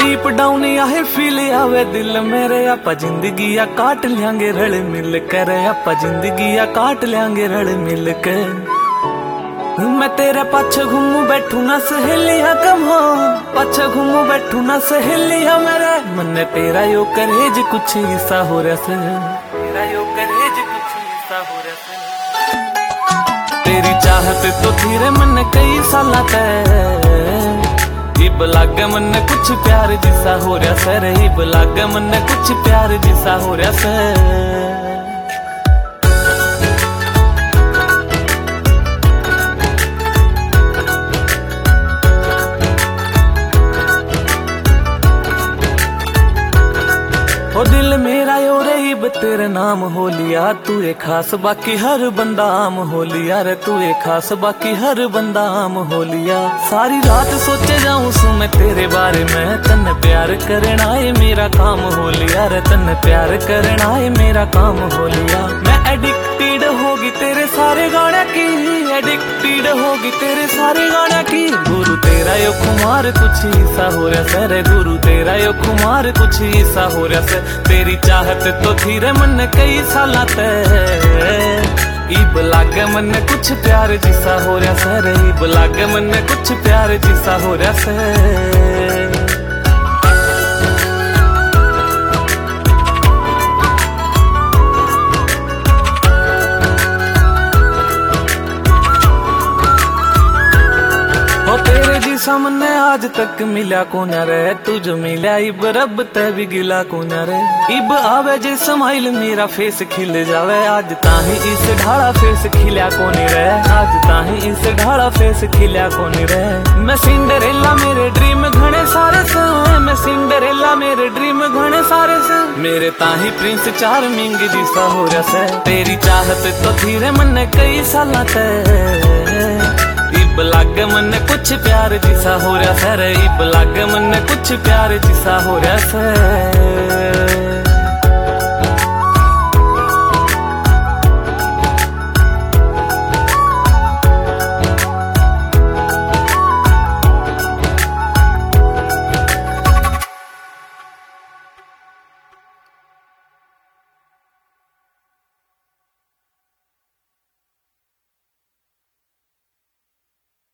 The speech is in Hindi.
डीप डाउन आहे फील आवे दिल मेरे, आपा जिंदगी या काट लेंगे रल मिल कर, आपा जिंदगी या काट लेंगे रल मिल कर। मैं तेरे पाछे घूमू बैठू ना सहेलियां कम हो, पाछे घूमू बैठू ना सहेलियां मेरे, मन तेरा यो करेज कुछ ऐसा हो रहा से, तेरा यो करेज कुछ ऐसा हो रहा से। तेरी चाहत तो धीरे मन कई साल इब लागे मन कुछ प्यार जिसा हो रहा से, इब लागे मन कुछ प्यार जिसा हो रहा से। ओ दिल मेरा यो रे इब तेरे नाम हो लिया, तू एक खास बाकी हर बंदा आम हो लिया रे, तू एक खास बाकी हर बंदा आम हो लिया। सारी रात सोचे जाऊं सू मैं तेरे बारे में, तन्ने प्यार करना है मेरा काम हो लिया रे, तन्ने प्यार करना है मेरा काम हो लिया। मैं एडिक्टेड होगी तेरे सारे गाने की, एडिक्टेड होगी तेरे सारे गाने की। गुरु तेरा यो खुमार कुछ ऐसा हो रहा से रे, गुरु तेरा यो खुमार कुछ ऐसा हो रहा से। तेरी चाहत तो धीरे मन कई साल इब लागे मन कुछ प्यार जिसा हो रहा से रे, इब लागे मन कुछ प्यार जिसा हो रहा से। तेरे जी सामने आज तक मिला कौन रे, तुझ मिला इब रब ते भी गिला कौन रे। इब आवे जे स्माइल मेरा फेस खिल जावे, आज ताही इस ढाला फेस खिला कौन रे, आज ताही इस ढाला फेस खिला कौन रे। मैं सिंडरेला मेरे ड्रीम घने सारे से, मैं सिंडरेला मेरे ड्रीम घने सारे से, मेरे ताही प्रिंस चार्मिंग जिसा हो रहा से। तेरी चाहत तो धीरे मन कई साल इब लागे मन कुछ प्यार जिसा हो रहा से रे, इब लागे मन कुछ प्यार जिसा हो रहा से।